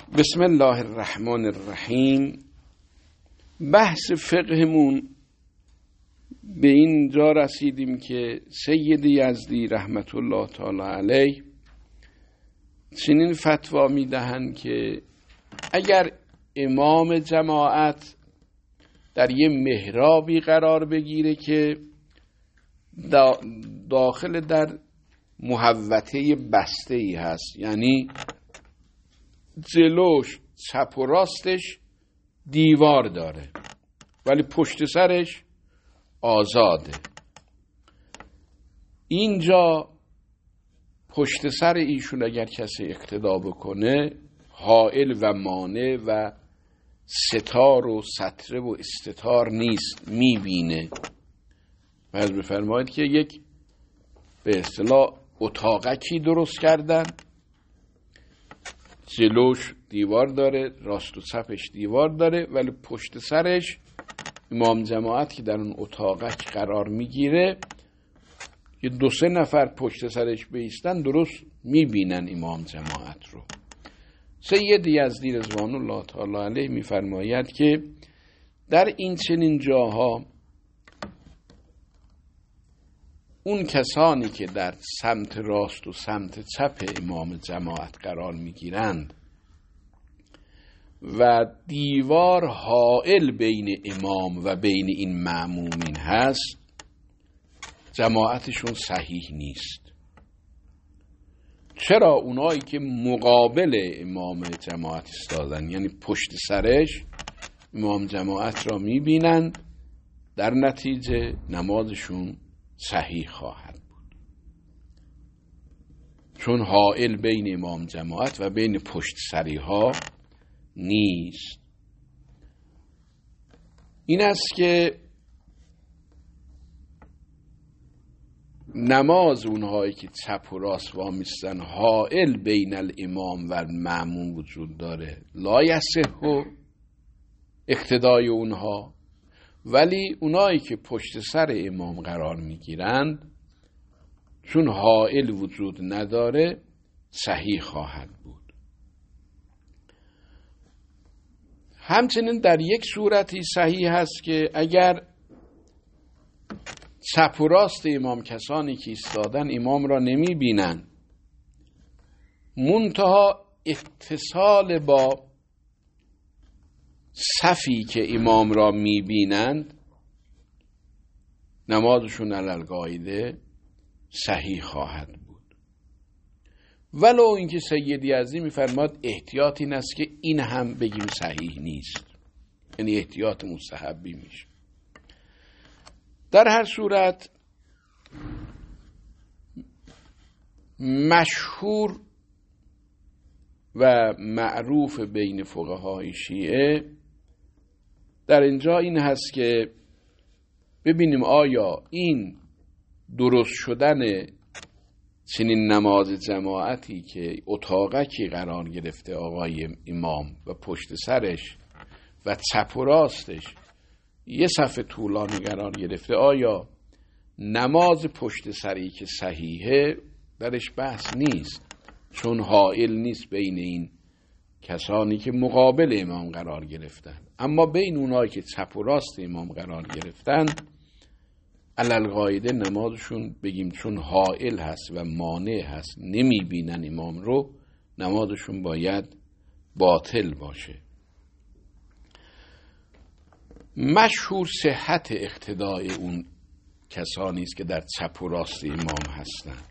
بسم الله الرحمن الرحیم. بحث فقهمون به این جا رسیدیم که سید یزدی رحمت الله تعالی علیه چنین فتوا میدهند که اگر امام جماعت در یه محرابی قرار بگیره که داخل در محوطه بسته ای هست، یعنی جلوش چپ و راستش دیوار داره ولی پشت سرش آزاده، اینجا پشت سر ایشون اگر کسی اقتدا بکنه حائل و مانع و ستار و ستره و استتار نیست، میبینه. باید بفرمایید که یک به اصطلاح اتاقکی درست کردن، جلوش دیوار داره، راست و چپش دیوار داره، ولی پشت سرش امام جماعت که در اون اتاقک قرار میگیره یه 2-3 نفر پشت سرش بیستن، درست میبینن امام جماعت رو. سید یزدی رضوان الله تعالی علیه میفرماید که در این چنین جاها اون کسانی که در سمت راست و سمت چپ امام جماعت قرار میگیرند و دیوار حائل بین امام و بین این مأمومین هست، جماعتشون صحیح نیست. چرا؟ اونایی که مقابل امام جماعت ایستادن، یعنی پشت سرش امام جماعت را میبینند، در نتیجه نمازشون صحیح خواهد بود، چون حائل بین امام جماعت و بین پشت سری ها نیست. این است که نماز اونهایی که چپ و راست وامیستن حائل بین الامام و المأموم وجود داره، لا یصح اقتدای اونها، ولی اونایی که پشت سر امام قرار میگیرند چون حائل وجود نداره صحیح خواهد بود. همچنین در یک صورتی صحیح هست که اگر چپ و راست امام کسانی که ایستادن امام را نمی بینن، منتها اتصال با صفی که امام را می بینند، نمازشون علالقاعده صحیح خواهد بود. ولو اینکه سید یزدی میفرماد احتیاط این است که این هم بگیم صحیح نیست، یعنی احتیاط مستحبی میشه. در هر صورت مشهور و معروف بین فقهای شیعه در اینجا این هست که ببینیم آیا این درست شدن چنین نماز جماعتی که اتاقکی قرار گرفته آقای امام و پشت سرش و چپ و راستش یه صف طولانی قرار گرفته، آیا نماز پشت سری که صحیحه درش بحث نیست، چون حائل نیست بین این کسانی که مقابل امام قرار گرفتن. اما بین اونایی که چپ و راست امام قرار گرفتن علالقاعده نمازشون بگیم چون حائل هست و مانع هست، نمی بینن امام رو، نمازشون باید باطل باشه. مشهور صحت اقتدای اون کسانی است که در چپ و راست امام هستند،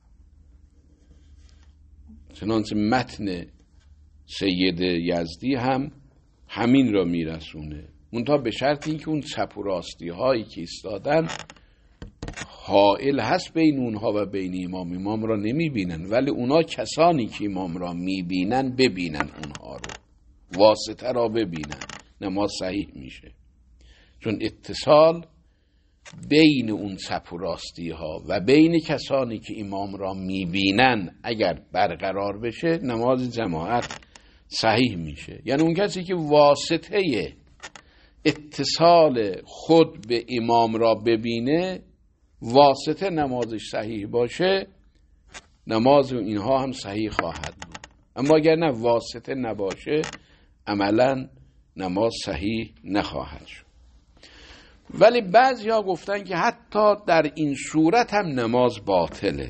چنانچه متن سید یزدی هم همین را میرسونه، منتها به شرط اینکه اون چپ و راستی هایی که ایستادن حائل هست بین اونها و بین امام، امام را نمیبینن، ولی اونا کسانی که امام را میبینن ببینن اونها رو، واسطه را ببینن، نماز صحیح میشه. چون اتصال بین اون چپ و راستی ها و بین کسانی که امام را میبینن اگر برقرار بشه نماز جماعت صحیح میشه. یعنی اون کسی که واسطه اتصال خود به امام را ببینه، واسطه نمازش صحیح باشه، نماز اینها هم صحیح خواهد بود. اما اگر نه واسطه نباشه عملا نماز صحیح نخواهد شد. ولی بعضیا گفتن که حتی در این صورت هم نماز باطله.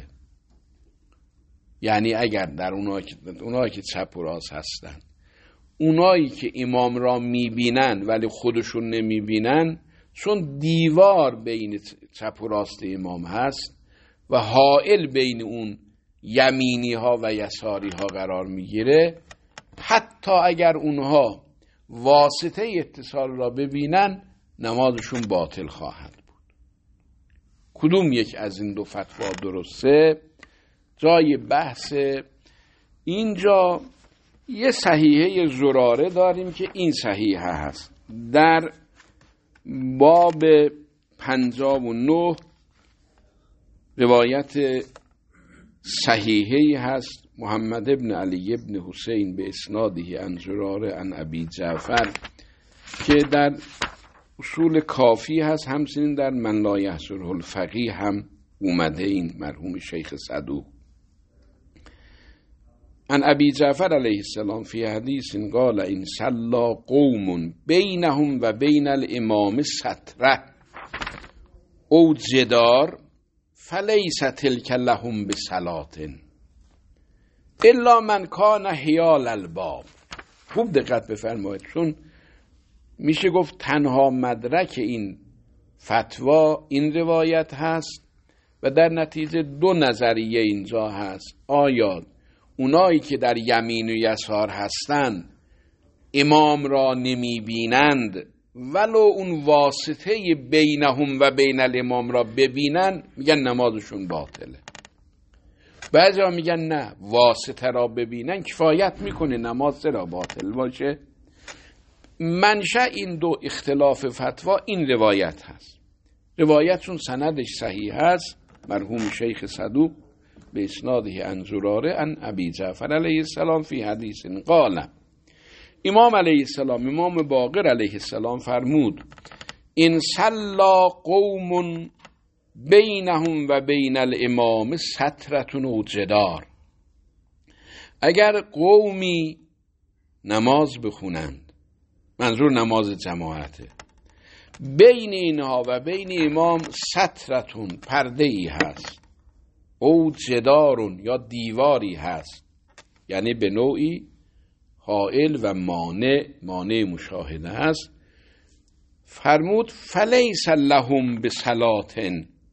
یعنی اگر در اونایی که چپ و راست هستن، اونایی که امام را میبینن ولی خودشون نمیبینن، چون دیوار بین چپ و راست امام هست و حائل بین اون یمینی ها و یساری ها قرار میگیره، حتی اگر اونها واسطه اتصال را ببینن نمازشون باطل خواهد بود. کدوم یک از این دو فتوا درسته؟ جای بحث. اینجا یه صحیحه زراره داریم که این صحیحه هست. در باب 59 روایت صحیحه هست، محمد ابن علی ابن حسین به اسناده عن زراره عن ابی جعفر، که در اصول کافی هست، همچنین در من لا یحصره الفقیه هم اومده. این مرحوم شیخ صدوق عن ابی جعفر علیه السلام فی حدیث قال ان صلی قوم بینهم و بین الامام ستره او جدار فلیس تلک لهم بصلاة الا من کان حیال الباب. خوب دقت بفرمایید، چون میشه گفت تنها مدرک این فتوا این روایت هست و در نتیجه دو نظریه اینجا هست. آیا اونایی که در یمین و یسار هستن امام را نمی بینند ولو اون واسطه بینهم و بین الامام را ببینن، میگن نمازشون باطله. بعضی ها میگن نه، واسطه را ببینن کفایت میکنه نماز را باطل باشه. منشأ این دو اختلاف فتوا این روایت هست. روایت چون سندش صحیح هست، مرحوم شیخ صدوق به اسناده عن زراره عن ابی جعفر علیه السلام فی حدیث قال، امام علیه السلام، امام باقر علیه السلام فرمود ان صلی قوم بینهم و بین الامام سترة او جدار. اگر قومی نماز بخونند، منظور نماز جماعته، بین اینها و بین امام سترتون پرده ای هست، او جدارون یا دیواری هست، یعنی به نوعی حائل و مانع مشاهده هست، فرمود فلیس لهم بصلاة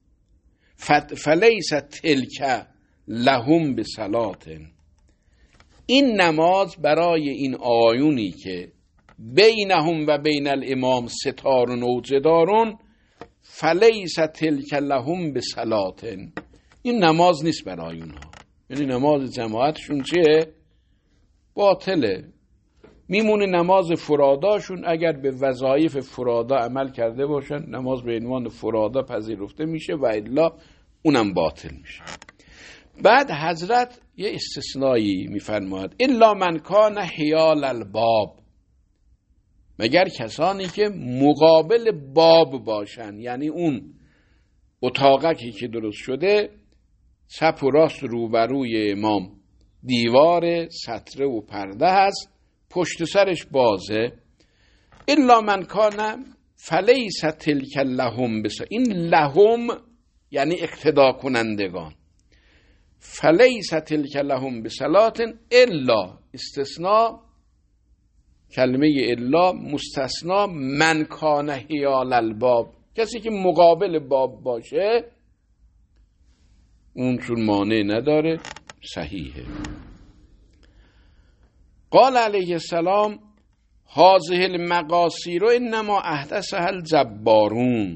فلیس تلک لهم بصلاة. این نماز برای این آیونی که بینهم و بین الامام ستارون و جدارون فلیس تلک لهم بصلاة، این نماز نیست برای اونها. یعنی نماز جماعتشون چیه؟ باطله. میمونه نماز فراداشون، اگر به وظایف فرادا عمل کرده باشن نماز به عنوان فرادا پذیرفته میشه و الا اونم باطل میشه. بعد حضرت یه استثنایی میفرماید الا من کان حیال الباب، مگر کسانی که مقابل باب باشن، یعنی اون اتاقکی که درست شده چپ و راست روبروی امام دیوار ستره و پرده هست، پشت سرش بازه. الا من کان فلیس تلک لهم بصلاة، این لهم یعنی اقتدا کنندگان، فلیس تلک لهم بصلاة الا استثناء، کلمه الا مستثنا، من کان حیال الباب، کسی که مقابل باب باشه اون چون مانع نداره صحیحه. قال علیه السلام هذه المقاصیر انما احدثها الجبارون.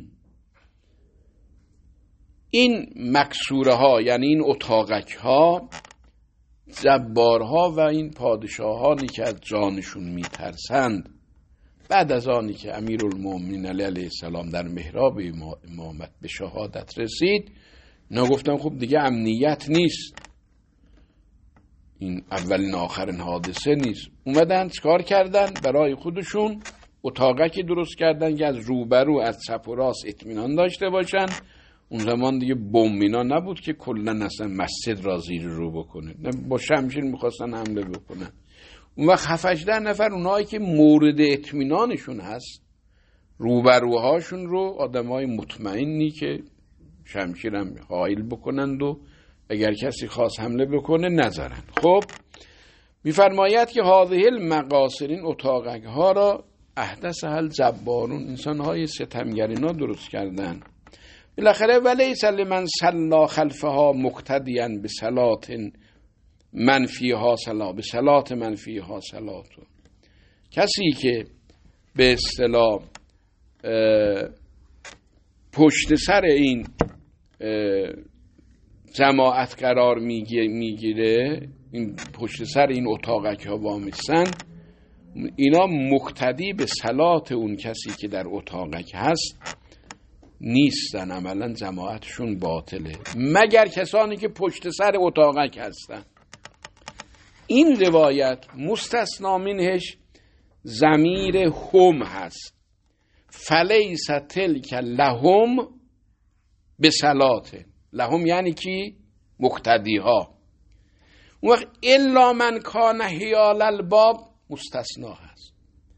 این مکسوره ها یعنی این اتاقک ها جبارها و این پادشاهانی که از جانشون میترسند، بعد از آنی که امیرالمومنین علیه السلام در محراب امامت به شهادت رسید، نگفتم خب دیگه امنیت نیست، این اولین آخرین حادثه نیست. اومدن چکار کردن؟ برای خودشون اتاقکی درست کردن که از روبرو از چپ و راست اطمینان داشته باشن، اون زمان دیگه بمب اینا نبود که کلا اصلا مسجد را زیر رو بکنه، با شمشیر میخواستن حمله بکنن. اون وقت 7-8 نفر اونایی که مورد اطمینانشون هست، روبروهاشون رو آدمای مطمئنی که شمشیرم حائل بکنند و اگر کسی خواست حمله بکنه نذارن. خب میفرماید که هذه المقاصرین اتاقک ها را احدثها الجبارون، انسان های ستمگرینا درست کردن. بالاخره ولیس لمن صلی خلفها مقتدیا بصلات من فیها صلات، بصلات من فیها صلات. کسی که به اصطلاح پشت سر این جماعت قرار میگیره، این پشت سر این اتاقک ها وامیستن، اینا مقتدی به صلات اون کسی که در اتاقک هست نیستن، عملا جماعتشون باطله، مگر کسانی که پشت سر اتاقک هستن. این روایت مستثنا منهش ضمیر هم هست، فلیس تلک لهم به صلات، لهم یعنی کی؟ مقتدی ها. اون وقت الا من کان حیال الباب مستثنا هست.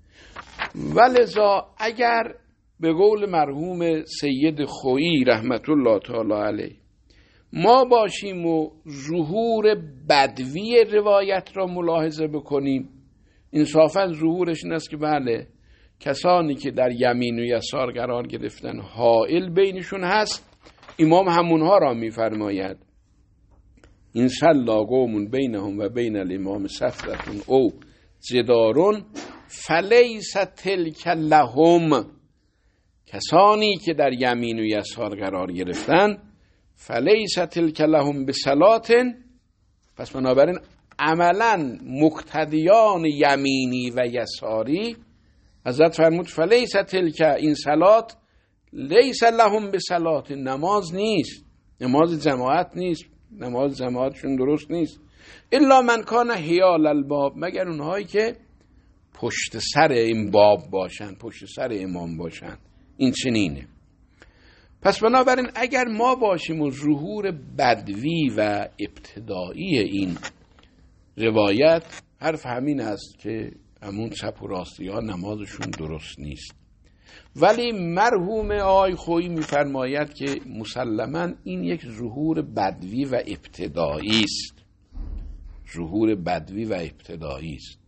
ولذا اگر به قول مرحوم سید خویی رحمت الله تعالی علیه ما باشیم و ظهور بدوی روایت را ملاحظه بکنیم، انصافا ظهورش این است که بله کسانی که در یمین و یسار قرار گرفتن حائل بینشون هست. امام همونها را میفرماید این صلی قوم بینهم و بین الامام صفرة او جدار فلیس تلک لهم، کسانی که در یمین و یسار قرار گرفتن فلیس تلک لهم بصلات، پس بنابراین عملا مقتدیان یمینی و یساری حضرت فرمود فلیس تلک، این صلات لیس لهم بصلات، نماز نیست، نماز جماعت نیست، نماز جماعتشون درست نیست. الا من کان حیال الباب، مگر اونهایی که پشت سر این باب باشن، پشت سر امام باشن. این چنینه. پس بنابراین اگر ما باشیم و ظهور بدوی و ابتدایی این روایت، حرف همین است که همون چپ و راستی ها نمازشون درست نیست. ولی مرحوم آقای خویی میفرماید که مسلماً این یک ظهور بدوی و ابتدایی است، ظهور بدوی و ابتدایی است.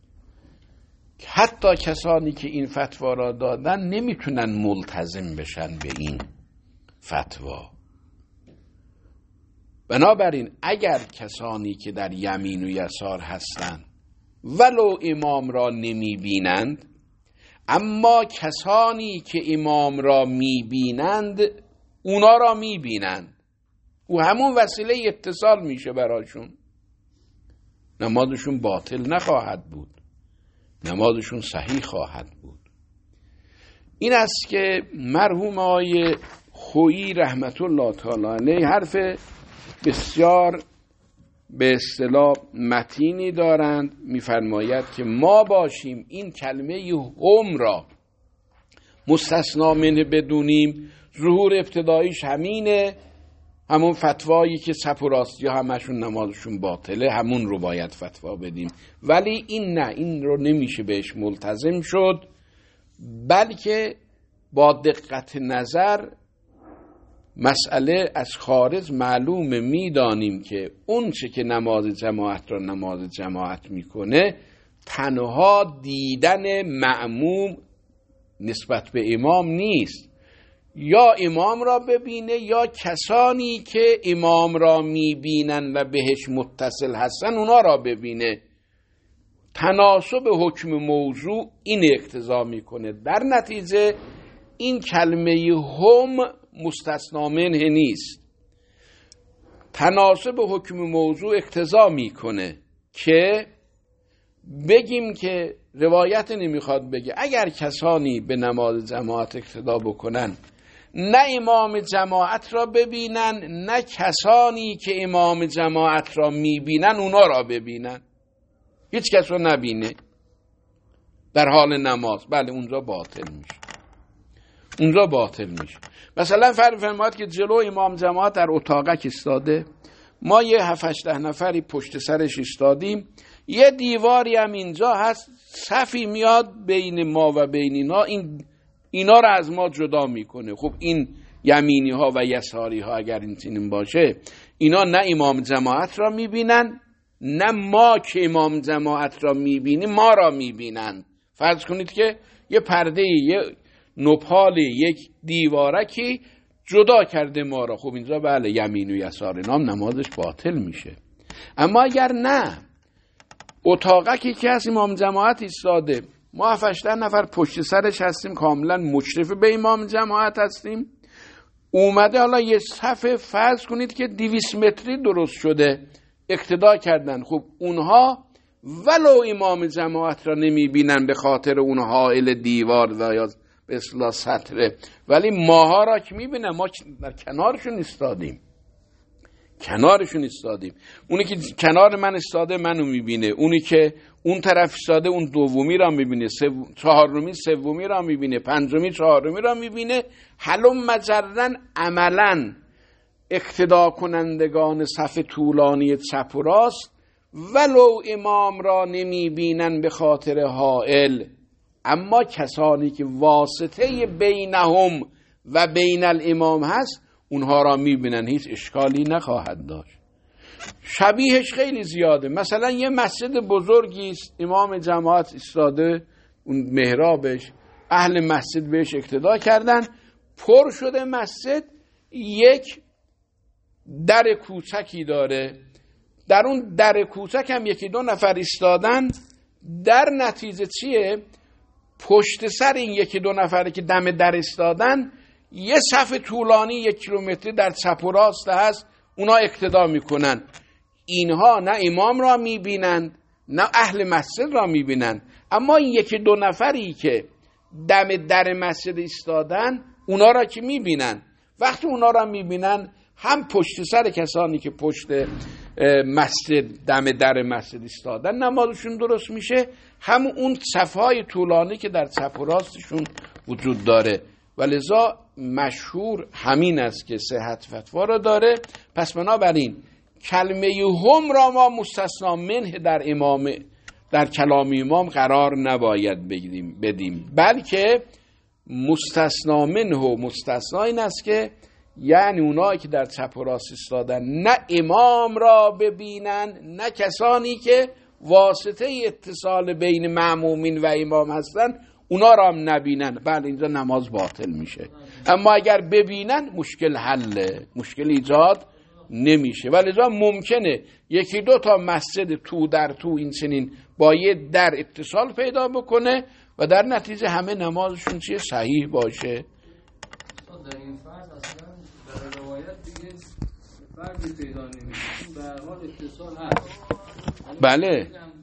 حتی کسانی که این فتوا را دادن نمیتونن ملتزم بشن به این فتوا. بنابراین اگر کسانی که در یمین و یسار هستند ولو امام را نمیبینند، اما کسانی که امام را میبینند اونا را میبینند، او همون وسیله اتصال میشه براشون، نمازشون باطل نخواهد بود، نمازشون صحیح خواهد بود. این است که مرحوم آقای خویی رحمت الله تعالی علیه حرف بسیار به اصطلاح متینی دارند. میفرماید که ما باشیم این کلمه هم را مستثنا منه بدونیم، ظهور ابتداییش همینه، همون فتوایی که چپ و راستی ها همشون نمازشون باطله، همون رو باید فتوا بدیم. ولی این نه، این رو نمیشه بهش ملتزم شد، بلکه با دقت نظر مسئله از خارج معلومه، میدانیم که اون چه که نماز جماعت را نماز جماعت میکنه تنها دیدن مأموم نسبت به امام نیست، یا امام را ببینه یا کسانی که امام را میبینن و بهش متصل هستن اونا را ببینه. تناسب حکم موضوع این اقتضا میکنه. در نتیجه این کلمه هم مستثنا منه نیست. تناسب حکم موضوع اقتضا میکنه که بگیم که روایت نمیخواد بگه اگر کسانی به نماز جماعت اقتدا بکنن نه امام جماعت را ببینن نه کسانی که امام جماعت را میبینن اونا را ببینن، هیچ کس را نبینه در حال نماز، بله اونجا باطل میشه. اونجا باطل میشه. مثلا فرمایید که جلو امام جماعت در اتاقک ایستاده، ما یه 7-8 نفری پشت سرش ایستادیم، یه دیواری هم اینجا هست، صفی میاد بین ما و بین اینا رو از ما جدا میکنه. خب این یمینی ها و یساری ها اگر این چنین باشه، اینا نه امام جماعت را میبینن، نه ما که امام جماعت را میبینیم ما را میبینن. فرض کنید که یه پرده، یه نپال، یک دیوارکی جدا کرده ما را. خب اینجا بله یمین و یسار نام نمازش باطل میشه. اما اگر نه، اتاقکی که از امام جماعت ایستاده، ما 7-8 نفر پشت سرش هستیم، کاملا مشرف به امام جماعت هستیم، اومده حالا یه صف فرض کنید که 200 متری درست شده اقتدا کردن. خب اونها ولو امام جماعت را نمیبینن به خاطر اون حائل دیوار و یا به اصطلاح سطره، ولی ماها را که میبینن، ما در کنارشون ایستادیم. اونی که کنار من ایستاده منو میبینه، اونی که اون طرف ایستاده اون دومی را میبینه، چهارمی سومی را میبینه، پنجمی چهارمی را میبینه. حلم مجرن عملا اقتدا کنندگان صف طولانی چپ و راست ولو امام را نمیبینن به خاطر حائل، اما کسانی که واسطه بینهم و بین الامام هست اونها را میبینن، هیچ اشکالی نخواهد داشت. شبیهش خیلی زیاده. مثلا یه مسجد بزرگی است، امام جماعت ایستاده اون محرابش، اهل مسجد بهش اقتدا کردن، پر شده مسجد، یک در کوچکی داره، در اون در کوچک هم 1-2 نفر ایستادن. در نتیجه چیه؟ پشت سر این 1-2 نفری که دم در ایستادن یه صف طولانی 1 کیلومتری در چپ و راست هست، اونا اقتدا میکنن. اینها نه امام را میبینند نه اهل مسجد را میبینند، اما این 1-2 نفری که دم در مسجد ایستادن اونا را که میبینن. وقتی اونا را میبینن، هم پشت سر کسانی که پشت مسجد دم در مسجد ایستادن نمازشون درست میشه، هم اون صفهای طولانی که در چپ و راستشون وجود داره. ولذا مشهور همین است که صحت فتوا را داره. پس بنابراین کلمه هم را ما مستثنا منه در کلام امام قرار نباید بدیم، بلکه مستثنا منه، مستثنا این است که یعنی اونایی که در چپ و راست ایستادن نه امام را ببینن، نه کسانی که واسطه اتصال بین مأمومین و امام هستن اونا را هم نبینن. بله اینجا نماز باطل میشه. اما اگر ببینن مشکل حله، مشکل ایجاد نمیشه. ولی لذا ممکنه 1-2 تا مسجد تو در تو این چنین با یه در اتصال پیدا بکنه و در نتیجه همه نمازشون چیه؟ صحیح باشه. در این فرض اصلا در روایت دیگه فرقی پیدا نمیشه، در حال اتصال هست. بله.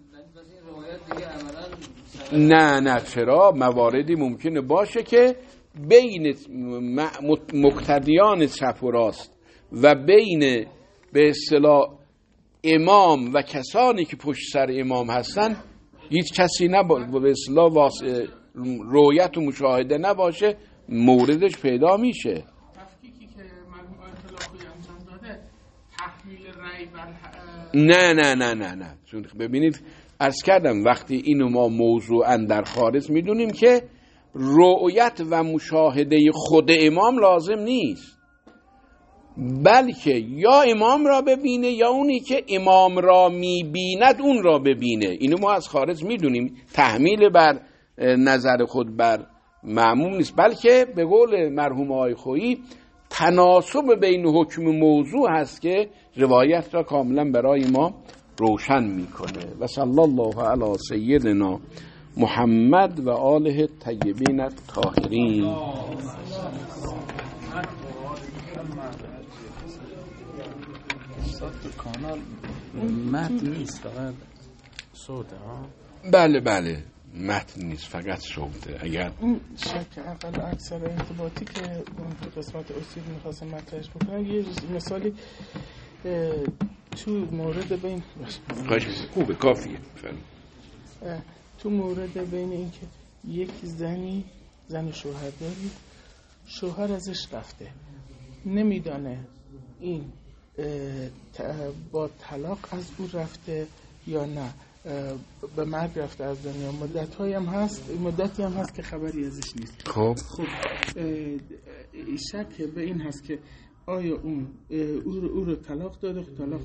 نه چرا؟ مواردی ممکنه باشه که بین مقتدیان چپ و راست و بین به اصطلاح امام و کسانی که پشت سر امام هستن هیچ کسی به اصطلاح رویت و مشاهده نباشه، موردش پیدا میشه. تفکیکی که مرحوم آیت الله خویی انجام داده تحمیل رأی بر نه چون ببینید عرض کردم وقتی اینو ما موضوعاً در خارج میدونیم که رؤیت و مشاهده خود امام لازم نیست، بلکه یا امام را ببینه یا اونی که امام را میبیند اون را ببینه. اینو ما از خارج میدونیم. تحمیل بر نظر خود بر معموم نیست، بلکه به قول مرحوم آقای خویی تناسب بین حکم موضوع هست که روایت را کاملا برای ما روشن میکنه. و صلی الله علی سیدنا محمد و آله الطیبین الطاهرین. کانال متن نیست، فقط صوته ها. بله متن نیست، فقط صوته. اگر اون شک اقل اکثر ارتباطی که اون قسمت اصول میخواستم مطرحش بکنم، یه مثالی تو مورد بین خوبه کافیه تو مورد بین این که یک زن شوهرداری شوهر ازش رفته، نمیدانه این با طلاق از او رفته یا نه به مرگ رفته از دنیا. مدتی هم هست که خبری ازش نیست. خب شک به این هست که آیا او رو طلاق داده، طلاق